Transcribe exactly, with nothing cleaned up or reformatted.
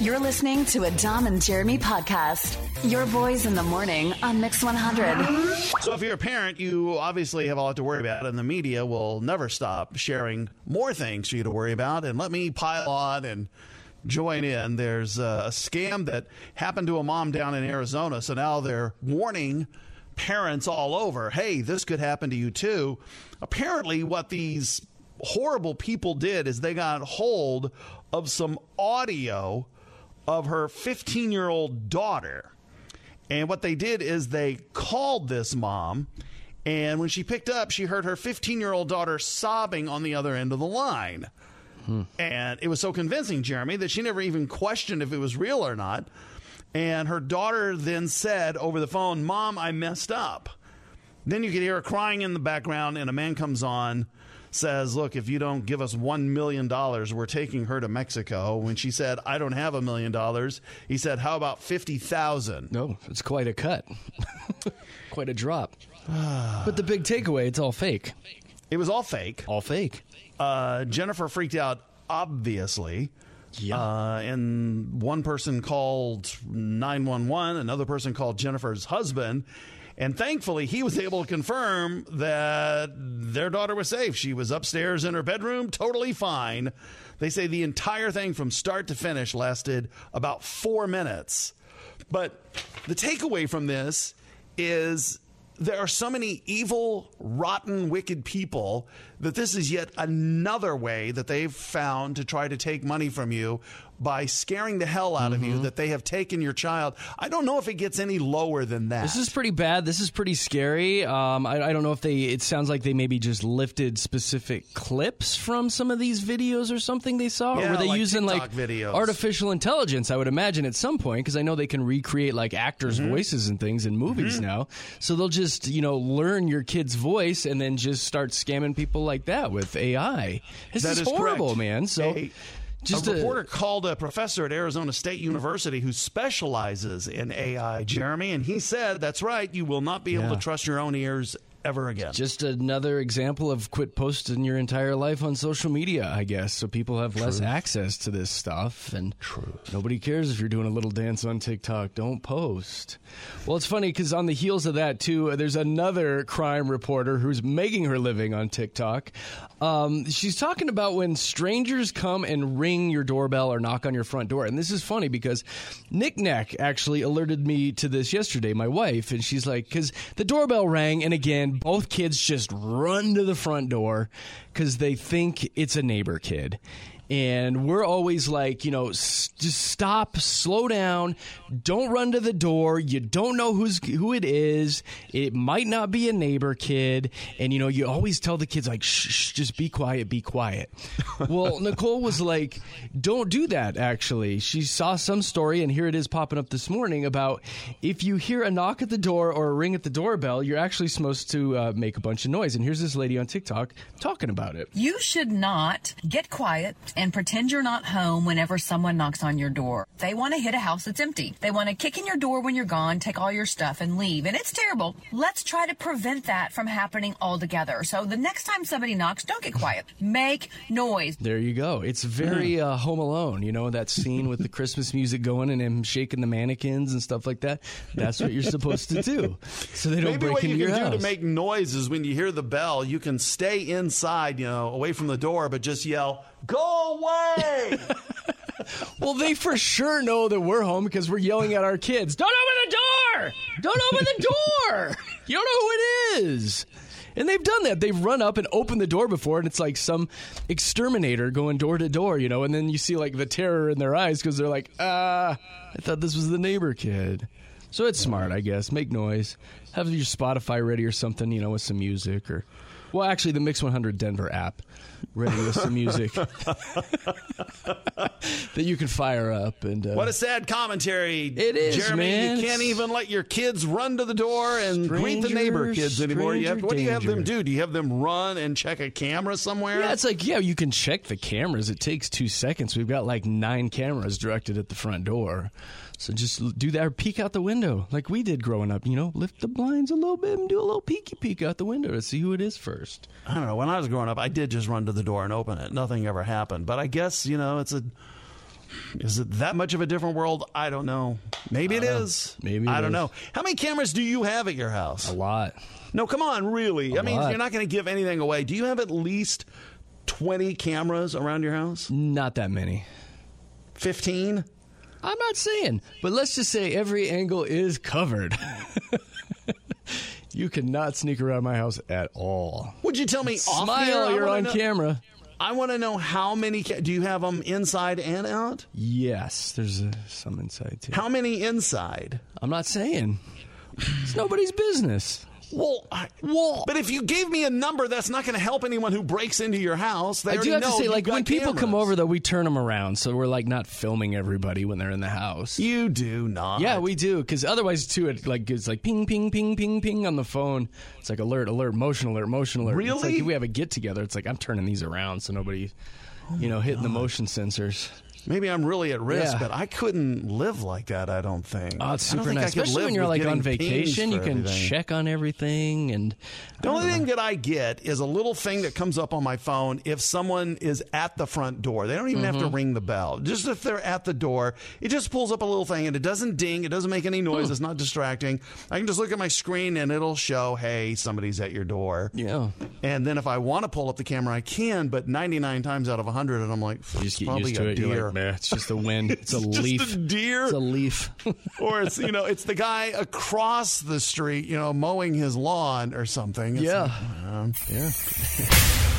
You're listening to a Dom and Jeremy podcast. Your boys in the morning on Mix one hundred. So if you're a parent, you obviously have a lot to worry about, and the media will never stop sharing more things for you to worry about. And let me pile on and join in. There's a scam that happened to a mom down in Arizona, so now they're warning parents all over, hey, this could happen to you too. Apparently what these horrible people did is they got hold of some audio of her fifteen-year-old daughter. And what they did is they called this mom, and when she picked up, she heard her fifteen-year-old daughter sobbing on the other end of the line. Hmm. And it was so convincing, Jeremy, that she never even questioned if it was real or not. And her daughter then said over the phone, Mom, I messed up. Then you could hear her crying in the background, and a man comes on, says, look, if you don't give us one million dollars, we're taking her to Mexico. When she said, I don't have a million dollars, he said, how about fifty thousand? No, it's quite a cut. Quite a drop. But the big takeaway, it's all fake. It was all fake. All fake. Uh, Jennifer freaked out, obviously. Yeah. Uh, and one person called nine one one, another person called Jennifer's husband. And thankfully, he was able to confirm that their daughter was safe. She was upstairs in her bedroom, totally fine. They say the entire thing from start to finish lasted about four minutes. But the takeaway from this is there are so many evil, rotten, wicked people that this is yet another way that they've found to try to take money from you by scaring the hell out mm-hmm. of you, that they have taken your child. I don't know if it gets any lower than that. This is pretty bad. This is pretty scary. Um, I, I don't know if they, it sounds like they maybe just lifted specific clips from some of these videos or something they saw. Yeah, or were they like using TikTok like videos. Artificial intelligence, I would imagine at some point, because I know they can recreate like actors' mm-hmm. voices and things in movies mm-hmm. now. So they'll just, you know, learn your kid's voice and then just start scamming people like that with A I. This that is, is horrible, correct. man. So. A- Just a a reporter called a professor at Arizona State University who specializes in A I, Jeremy, and he said, that's right, you will not be able yeah. to trust your own ears ever again. Just another example of quit posting your entire life on social media, I guess, so people have Truth. less access to this stuff. And Truth. Nobody cares if you're doing a little dance on TikTok. Don't post. Well, it's funny because on the heels of that, too, there's another crime reporter who's making her living on TikTok. Um, she's talking about when strangers come and ring your doorbell or knock on your front door. And this is funny because Nick Nack actually alerted me to this yesterday, my wife, and she's like, because the doorbell rang, and again, both kids just run to the front door because they think it's a neighbor kid. And we're always like, you know, s- just stop, slow down, don't run to the door. You don't know who's who it is. It might not be a neighbor kid. And, you know, you always tell the kids, like, shh, shh just be quiet, be quiet. Well, Nicole was like, don't do that, actually. She saw some story, and here it is popping up this morning, about if you hear a knock at the door or a ring at the doorbell, you're actually supposed to uh, make a bunch of noise. And here's this lady on TikTok talking about it. You should not get quiet and pretend you're not home whenever someone knocks on your door. They want to hit a house that's empty. They want to kick in your door when you're gone, take all your stuff, and leave. And it's terrible. Let's try to prevent that from happening altogether. So the next time somebody knocks, don't get quiet. Make noise. There you go. It's very uh, Home Alone, you know, that scene with the Christmas music going and him shaking the mannequins and stuff like that. That's what you're supposed to do, so they don't Maybe break into your house. what you can do to make noise is when you hear the bell, you can stay inside, you know, away from the door, but just yell, go away! Well, they for sure know that we're home because we're yelling at our kids, don't open the door! Don't open the door! You don't know who it is! And they've done that. They've run up and opened the door before, and it's like some exterminator going door to door, you know, and then you see like the terror in their eyes because they're like, ah, I thought this was the neighbor kid. So it's smart, I guess. Make noise. Have your Spotify ready or something, you know, with some music or... Well, actually, the Mix one hundred Denver app, ready with some music that you can fire up. And uh, what a sad commentary, it is, Jeremy. Man. You can't it's... even let your kids run to the door and stranger, greet the neighbor kids anymore. You have, what danger. do you have them do? Do you have them run and check a camera somewhere? Yeah, it's like, yeah, you can check the cameras. It takes two seconds. We've got like nine cameras directed at the front door. So just do that or peek out the window like we did growing up. You know, lift the blinds a little bit and do a little peeky peek out the window to see who it is first. I don't know. When I was growing up, I did just run to the door and open it. Nothing ever happened. But I guess, you know, it's a Is it that much of a different world? I don't know. Maybe it Uh, is. maybe it I don't is. know. How many cameras do you have at your house? A lot. No, come on, really. A I mean, lot. you're not going to give anything away. Do you have at least twenty cameras around your house? Not that many. fifteen? I'm not saying, but let's just say every angle is covered. You cannot sneak around my house at all. Would you tell me off the air? Smile, I you're wanna on know- camera. I want to know how many. Ca- do you have them inside and out? Yes, there's uh, some inside too. How many inside? I'm not saying. It's nobody's business. Well, I, well, but if you gave me a number, that's not going to help anyone who breaks into your house. They I do already have to know say, you've like, got when people come cameras. over, though, we turn them around, so we're, like, not filming everybody when they're in the house. You do not. Yeah, we do, because otherwise, too, it like it's like ping, ping, ping, ping, ping on the phone. It's like alert, alert, motion alert, motion alert. It's like Really? if we have a get together, it's like I'm turning these around so nobody, you know, hitting the motion sensors. Maybe I'm really at risk, Yeah. but I couldn't live like that, I don't think. Oh, it's I don't super think I nice, could especially live when you're with like on getting pings vacation. for You can everything. check on everything, and The only thing that I get is a little thing that comes up on my phone if someone is at the front door. They don't even have to Mm-hmm. ring the bell. Just if they're at the door, it just pulls up a little thing and it doesn't ding. It doesn't make any noise. Hmm. It's not distracting. I can just look at my screen and it'll show, hey, somebody's at your door. yeah, And then if I want to pull up the camera, I can. But ninety-nine times out of one hundred, and I'm like, you it's just get probably used to a it. deer. You're like, meh, it's just the wind. It's a It's just leaf. a deer. It's a leaf. Or it's, you know, it's the guy across the street, you know, mowing his lawn or something. It's Yeah. like, um, yeah.